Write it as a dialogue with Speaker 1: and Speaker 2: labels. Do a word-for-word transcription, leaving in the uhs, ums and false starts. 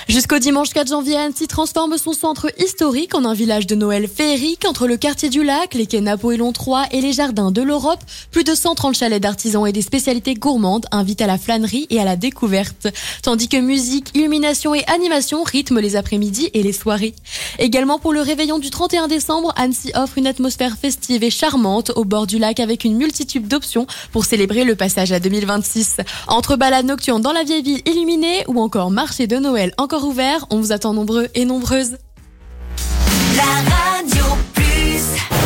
Speaker 1: Jusqu'au dimanche quatre janvier, Annecy transforme son centre historique en un village de Noël féerique entre le quartier du lac, les quais Napoléon trois et les jardins de l'Europe. Plus de cent trente chalets d'artisans et des spécialités gourmandes invitent à la flânerie et à la découverte. Tandis que musique, illumination et animation rythment les après-midi et les soirées. Également pour le réveillon du trente et un décembre, Annecy offre une atmosphère festive et charmante au bord du lac avec une multitude d'options pour célébrer le passage à deux mille vingt-six. Entre balades nocturnes dans la vieille ville illuminée ou encore marché de Noël encore ouvert, on vous attend nombreux et nombreuses.
Speaker 2: La radio plus